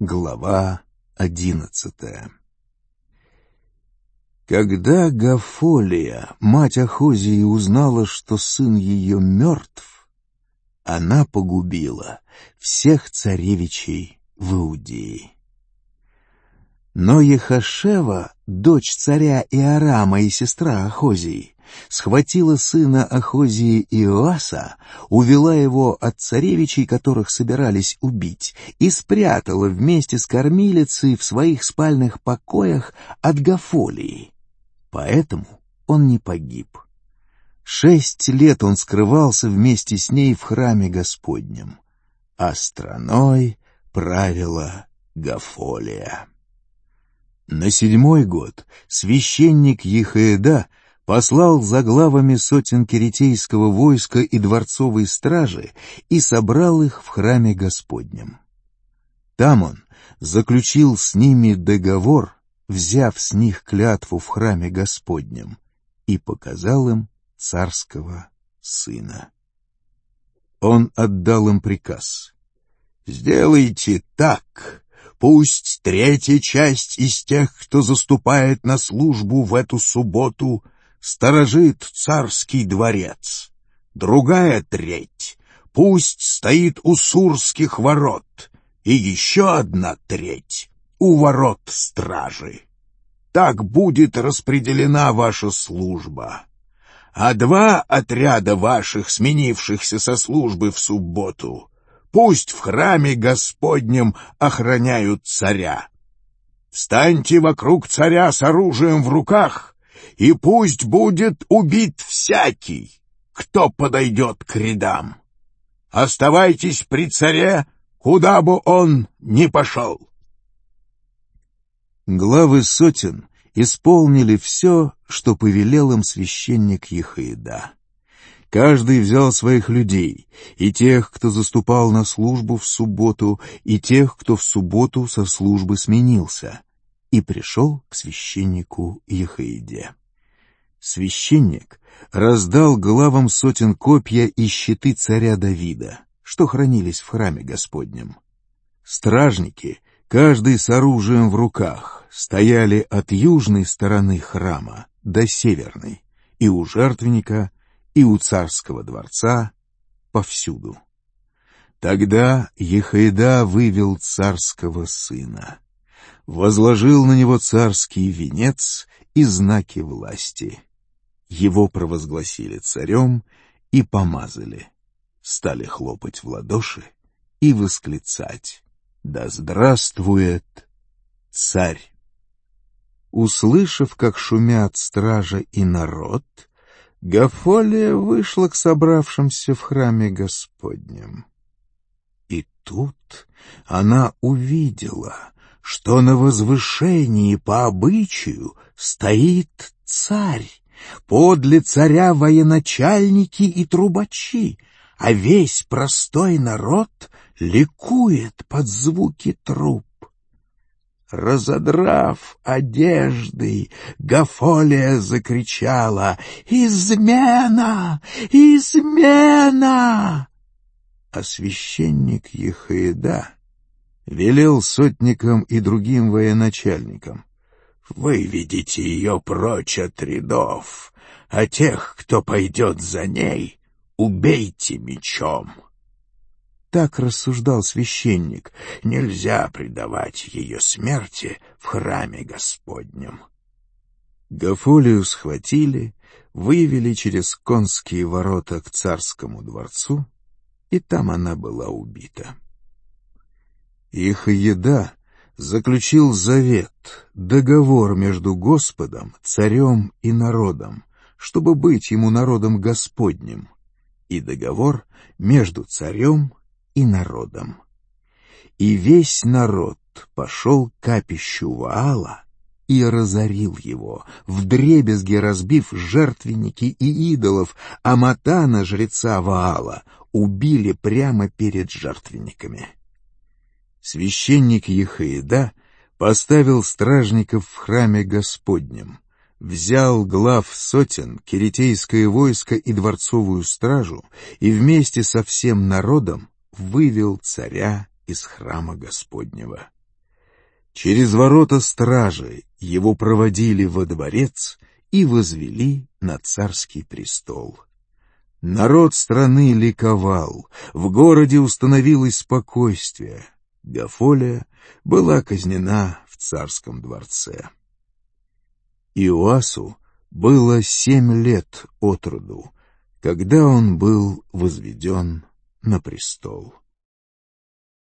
Глава 11. Когда Гафолия, мать Ахозии, узнала, что сын ее мертв, она погубила всех царевичей в Иудее. Но Ехашева, дочь царя Иорама и сестра Ахозии, схватила сына Ахозии Иоаса, увела его от царевичей, которых собирались убить, и спрятала вместе с кормилицей в своих спальных покоях от Гафолии. Поэтому он не погиб. 6 лет он скрывался вместе с ней в храме Господнем, а страной правила Гафолия. На 7-й год священник Ехояда послал за главами сотен киретейского войска и дворцовой стражи и собрал их в храме Господнем. Там он заключил с ними договор, взяв с них клятву в храме Господнем, и показал им царского сына. Он отдал им приказ: «Сделайте так. Пусть 3-я часть из тех, кто заступает на службу в эту субботу, сторожит царский дворец. 2-я треть пусть стоит у Сурских ворот, и еще 1 треть у ворот стражи. Так будет распределена ваша служба. А 2 отряда ваших, сменившихся со службы в субботу, пусть в храме Господнем охраняют царя. Встаньте вокруг царя с оружием в руках, и пусть будет убит всякий, кто подойдет к рядам. Оставайтесь при царе, куда бы он ни пошел». Главы сотен исполнили все, что повелел им священник Ехояда. Каждый взял своих людей, и тех, кто заступал на службу в субботу, и тех, кто в субботу со службы сменился, и пришел к священнику Ехояде. Священник раздал главам сотен копья и щиты царя Давида, что хранились в храме Господнем. Стражники, каждый с оружием в руках, стояли от южной стороны храма до северной, и у жертвенника, и у царского дворца, повсюду. Тогда Ехояда вывел царского сына, возложил на него царский венец и знаки власти. Его провозгласили царем и помазали, стали хлопать в ладоши и восклицать: «Да здравствует царь!» Услышав, как шумят стража и народ, Гафолия вышла к собравшимся в храме Господнем. И тут она увидела, что на возвышении по обычаю стоит царь, подле царя военачальники и трубачи, а весь простой народ ликует под звуки труб. Разодрав одежды, Гафолия закричала: «Измена! Измена!» А священник Ехояда велел сотникам и другим военачальникам: «Выведите ее прочь от рядов, а тех, кто пойдет за ней, убейте мечом». Так рассуждал священник: нельзя предавать ее смерти в храме Господнем. Гафолию схватили, вывели через конские ворота к царскому дворцу, и там она была убита. Ехояда заключил завет, договор между Господом, царем и народом, чтобы быть ему народом Господним, и договор между царем и народом. И весь народ пошел к капищу Ваала и разорил его, вдребезги разбив жертвенники и идолов, а Матана, жреца Ваала, убили прямо перед жертвенниками. Священник Ехояда поставил стражников в храме Господнем, взял глав сотен, киретейское войско и дворцовую стражу, и вместе со всем народом вывел царя из храма Господнего. Через ворота стражи его проводили во дворец и возвели на царский престол. Народ страны ликовал, в городе установилось спокойствие. Гафолия была казнена в царском дворце. Иоасу было 7 лет от роду, когда он был возведен на престол.